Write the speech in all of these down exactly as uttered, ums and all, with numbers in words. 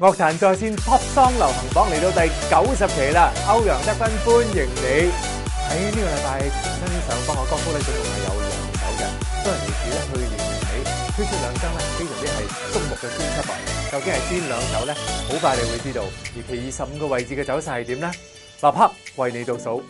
樂壇在線 Pop Song 流行榜嚟到第九十期啦，歐陽德芬歡迎你。喺呢個禮拜全新上榜嘅歌曲咧，總共係有兩首嘅，都係嚟自咧去年年尾推出兩張咧非常之係矚目嘅專輯啊！究竟係邊兩首咧？好快你會知道。而其二十五個位置嘅走勢係點咧？立刻為你倒數。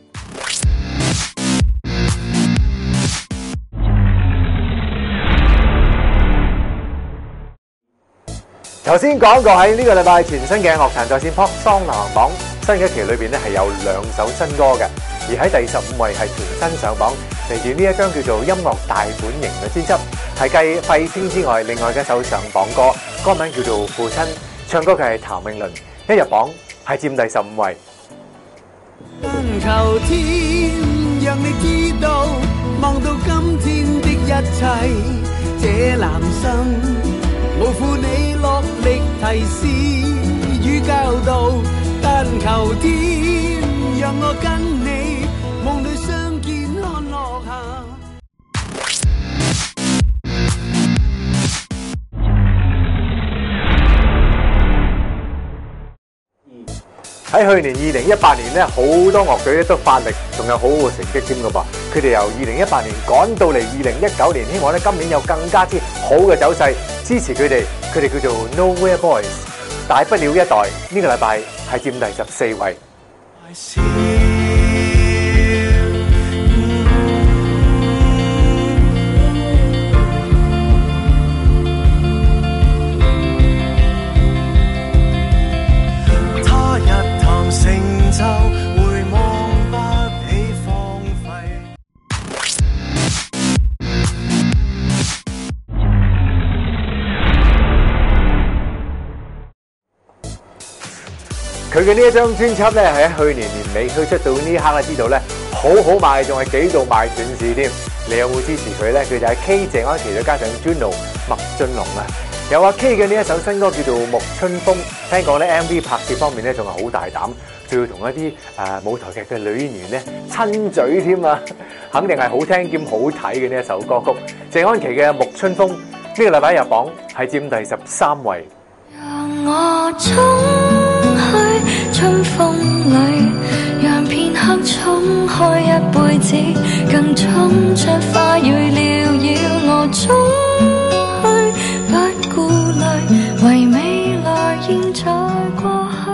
頭先講過喺呢個禮拜全新嘅樂壇在線 Pop Song 流行榜新一期裏邊咧係有兩首新歌嘅，而喺第十五位係全新上榜，嚟自呢一張叫做《音樂大本營》嘅專輯，係繼廢青之外，另外嘅一首上榜歌，歌名叫做《父親》，唱歌嘅係譚詠麟，一入榜係佔第十五位。 但求天讓你知道，望到今天的一切，這男生無負你落力提示與教導，但求天讓我跟你夢裏相見看落下。 喺去年二零一八年咧，好多樂隊咧都發力，仲有好好嘅成績添噶噃。佢哋由二零一八年趕到嚟二零一九年，希望咧今年有更加之好嘅走勢，支持佢哋。佢哋叫做 Nowhere Boys， 大不了一代。呢個禮拜係佔第十四位。佢嘅呢一張專輯咧，係喺去年年尾推出到呢一刻咧，知道咧好好賣，仲係幾度賣斷市添。你有冇支持佢咧？佢就係 K 謝安琪再加上 Juno 麥浚龍啊。有阿 K 嘅呢一首新歌叫做《沐春風》，聽講咧 M V 拍攝方面咧仲係好大膽，仲要同一啲誒、呃、舞台劇嘅女演員咧親嘴添啊，肯定係好聽兼好睇嘅呢一首歌曲。謝安琪嘅《沐春風》呢、這個禮拜入榜係佔第十三位。 讓我衝去春風裏，讓片刻衝開一輩子，更衝出花蕊繚繞我衝去，不顧慮，為未來現在過去。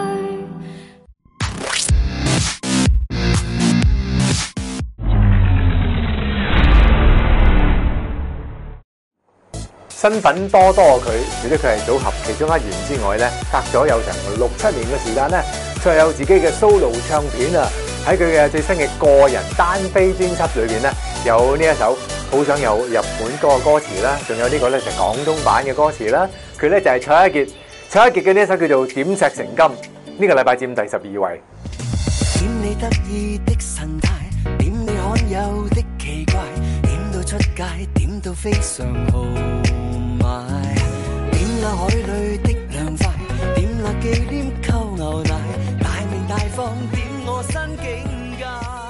身份多多佢，除咗佢係組合其中一員之外咧，隔咗有成六七年嘅時間咧，再有自己嘅 solo 唱片啊！喺佢嘅最新嘅個人單飛專輯裏邊咧，有呢一首好想有日本歌嘅歌詞啦，仲有呢個咧就係廣東版嘅歌詞啦。佢咧就係蔡一傑，蔡一傑嘅呢一首叫做《點石成金》，呢個禮拜佔第十二位。 點你得意的神態，點你罕有的奇怪，點到出街，點到非常豪邁，點那海裏的涼快，點那忌廉溝牛奶，大明大放，點我新境界。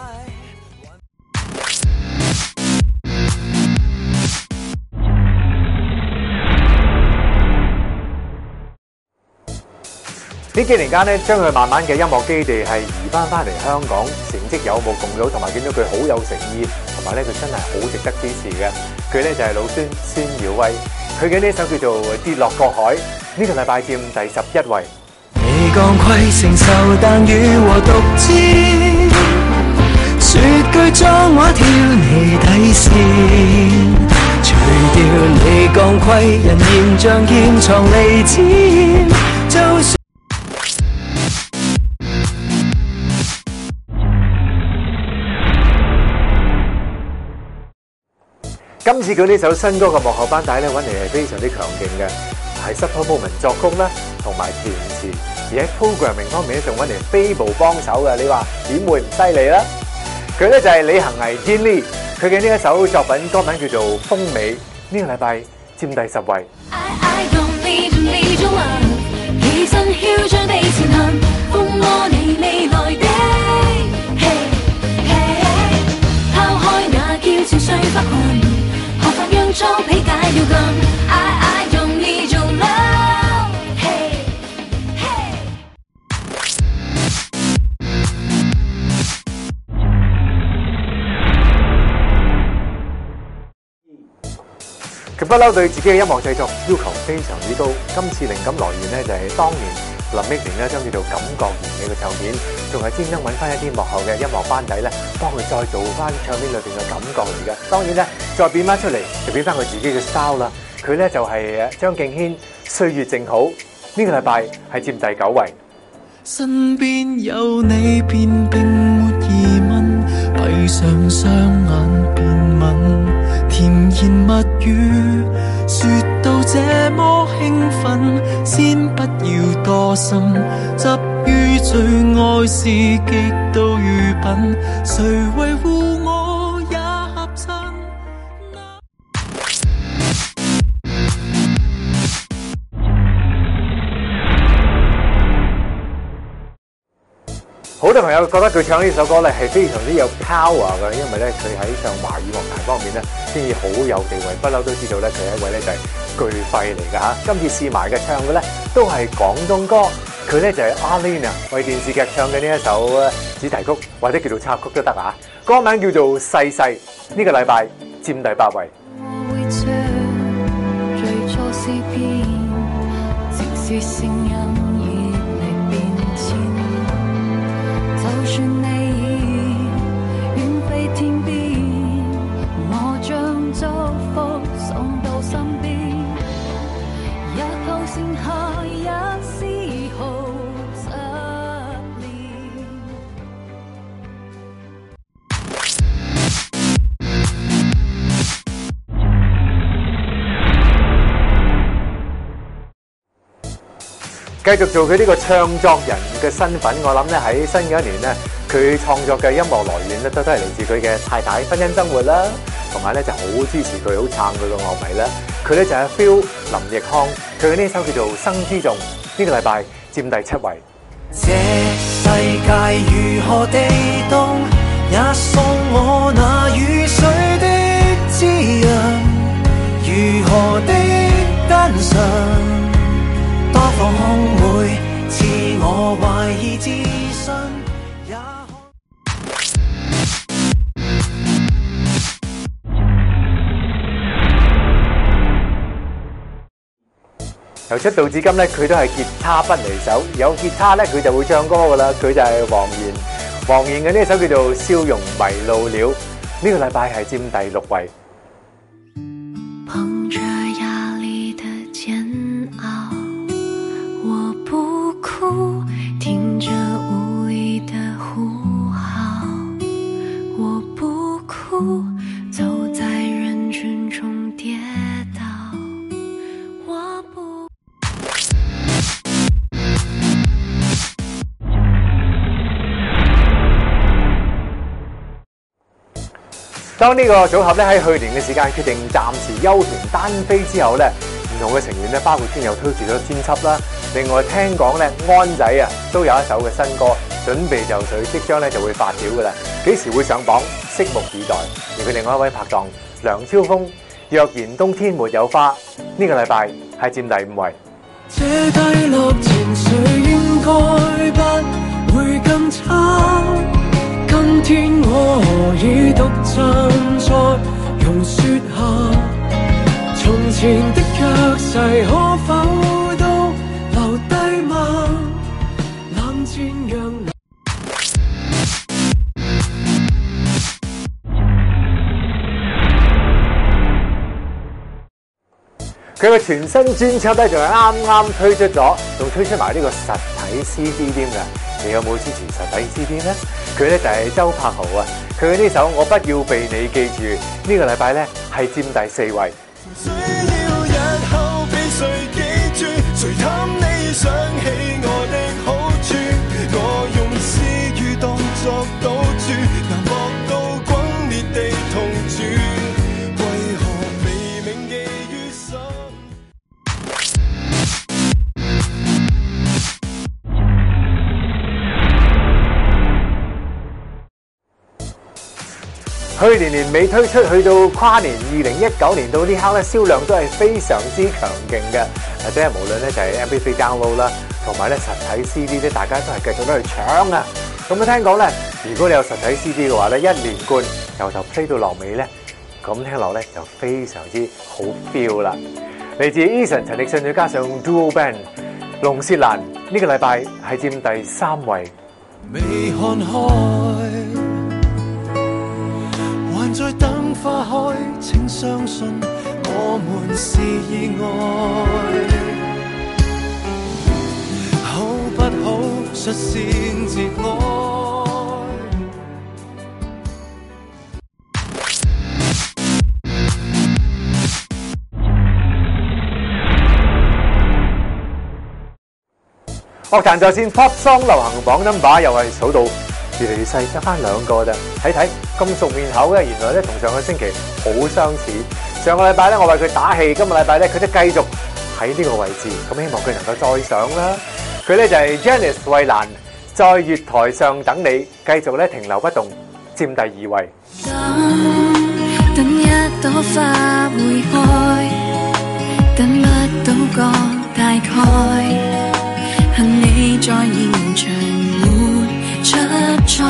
呢幾年間咧，將佢慢慢嘅音樂基地係移翻翻嚟香港，成績有目共睹，同埋見到佢好有誠意，同埋咧佢真係好值得支持嘅。佢咧就係老孫孫耀威，佢嘅呢一首叫做《跌落個海》，呢個禮拜佔第十一位。 未降規承受但與和獨佔，說句髒話挑你底線，除掉你降規，人嫌像劍藏利劍，就算今次佢呢首新歌嘅幕後班底咧，揾嚟係非常之強勁嘅，係 Supper Moment 作曲啦，同埋填詞，而喺 programming 方面咧，仲揾嚟 Fable 幫手嘅，你話點會唔犀利啦？佢咧就係李行毅 Gin Lee，佢嘅呢一首作品歌名叫做《風味》，呢個禮拜佔第十位。 佢不嬲對自己嘅音樂製作要求非常之高。今次靈感來源咧就係當年林憶蓮咧將叫做《感覺完美》嘅唱片，仲係專登揾翻一啲幕後嘅音樂班底咧，幫佢再做翻唱片裏邊嘅感覺嚟嘅。當然咧，再變翻出嚟就變翻佢自己嘅 style 啦。佢咧就係張敬軒《歲月靜好》，呢個禮拜係佔第九位。 身邊有你便並沒疑問，閉上雙眼便吻，甜言蜜語說到這麼興奮，先不要多心，執於最愛是極度愚笨，誰維護我也合襯。 好多朋友覺得佢唱呢首歌咧係非常之有 power 嘅，因為咧佢喺唱華語樂壇方面咧先至好有地位，不嬲都知道咧佢係一位咧就係巨肺嚟㗎嚇。今次試埋嘅唱嘅咧都係廣東歌，佢咧就係阿 Lin 啊為電視劇唱嘅呢一首主題曲或者叫做插曲都得啊，歌名叫做《細細》，呢個禮拜佔第八位。 我會唱最初詩篇，即使聲音熱力變遷，就算你已遠飛天邊，我將祝福送到身邊，日後剩下一絲毫執念。 繼續做佢呢個唱作人嘅身份，我諗咧喺新嘅一年咧，佢創作嘅音樂來源咧都都係嚟自佢嘅太太婚姻生活啦，同埋咧就好支持佢，好撐佢嘅樂迷啦。佢咧就係 Phil 林奕匡，佢嘅呢首叫做《生之頌》，呢個禮拜佔第七位。 這世界如何地動，也送我那雨水的滋潤，如何的單純。多放空會自我懷疑自信，也由出道至今咧，佢都係吉他不離手，有吉他咧佢就會唱歌噶啦。佢就係黃妍，黃妍嘅呢首叫做《笑容迷路了》，呢、這個禮拜係佔第六位。 碰着壓力的煎熬，我不哭，聽着無意的呼號，我不哭，走在人群中跌倒，我不。 當呢個組合咧喺去年嘅時間決定暫時休團單飛之後咧，唔同嘅成員咧包括圈友推出咗專輯啦。另外聽講咧安仔啊都有一首嘅新歌準備就緒，即將咧就會發表噶啦。幾時會上榜，拭目以待。而佢另外一位拍檔梁釗峰，若然冬天沒有花，呢個禮拜係佔第五位。 這低落情緒應該不會更差，今天我何以獨站在榕樹下，從前的約誓可否都留低嗎？冷戰讓佢嘅全新專輯咧，仲係啱啱推出咗，仲推出埋呢個實體 C D 添㗎。你有冇支持實體 C D 呢？佢咧就係周柏豪啊，佢嘅呢首《我不要被你記住》，呢個禮拜咧係佔第四位。 需要日後被誰記住？誰貪你想起我的好處？我用私語當作賭注，難博到轟烈地同住。為何未銘記於心？ 去年年尾推出，去到跨年二零一九年到呢刻咧，銷量都係非常之強勁嘅。或者係無論咧就係 M P 三 download 啦，同埋咧實體 C D 咧，大家都係繼續都去搶啊！咁啊聽講咧，如果你有實體 C D 嘅話咧，一連貫由頭 play 到落尾咧， 咁聽落咧就非常之好 feel 啦。嚟自 Eason 陳奕迅再加上 Duo Band 龍舌蘭，呢個禮拜係佔第三位。 未看開，還在等花開，請相信我們是意外。好不好率先節哀？ 樂壇在線 Pop Song 流行榜 number 又係數到越嚟越細，得翻兩個咋。睇睇咁熟面口嘅，原來咧同上個星期好相似。上個禮拜咧我為佢打氣，今個禮拜咧佢都繼續喺呢個位置，咁希望佢能夠再上啦。佢咧就係 Janice 衛蘭，在月台上等你，繼續咧停留不動，佔第二位。 等等一朵花會開，等不到個大概。恨你在現場沒出賽，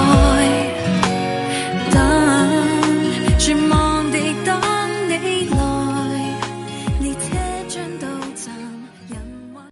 等絕望地等你來，列車將到站，人還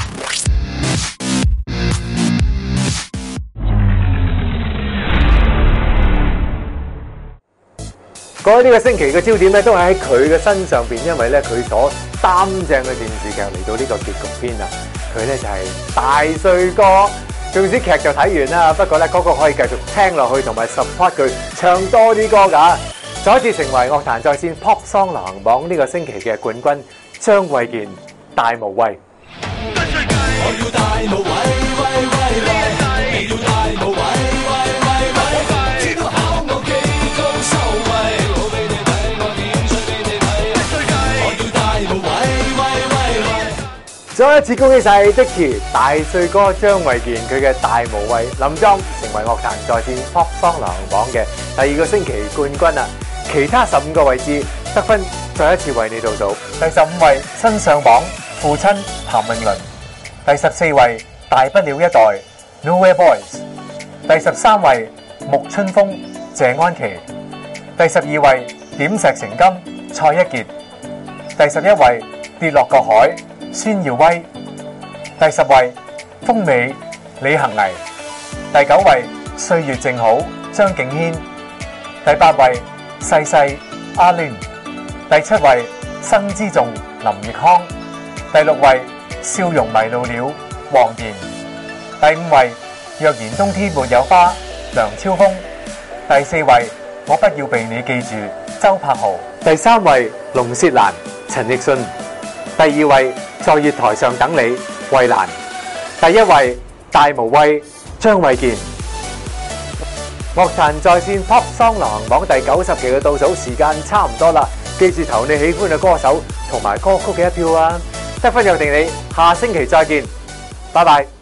各位呢個星期嘅焦點咧都係喺佢嘅身上邊，因為咧佢所擔正嘅電視劇嚟到呢個結局篇啦。佢咧就係大帥哥，縱使劇就睇完啦，不過咧嗰個可以繼續聽落去，同埋 support 佢唱多啲歌㗎，再一次成為樂壇在線 Pop Song 流行榜呢個星期嘅冠軍張衛健，大無畏。 我要大無畏，畏畏畏，你要大無畏，畏畏畏，知道考我幾高收位，我俾你睇，我點出俾你睇，我要大無畏，畏畏畏。 再一次恭喜晒 Dicky 大帥哥張衛健佢嘅大無畏林莊成為樂壇在線 Pop Song 流行榜嘅第二個星期冠軍啦！其他十五個位置得分再一次為你倒數。第十五位新上榜父親譚詠麟，第十四位大不了一代 Nowhere Boys， 第十三位沐春風謝安琪，第十二位點石成金蔡一傑，第十一位跌落個海孫耀威，第十位風美李恒毅，第九位歲月靜好張敬軒，第八位細細阿亂，第七位生之重林奕匡，第六位笑容迷路了黃妍，第五位若然冬天沒有花梁超峰，第四位我不要被你記住周柏豪，第三位龍舌蘭陳奕迅，第二位在月台上等你衛蘭，第一位大無畏張衛健。樂壇在線 Pop Song 流行榜第九十期嘅倒數時間差唔多啦，記住投你喜歡嘅歌手同埋歌曲嘅一票啊！得分約定你下星期再見，拜拜。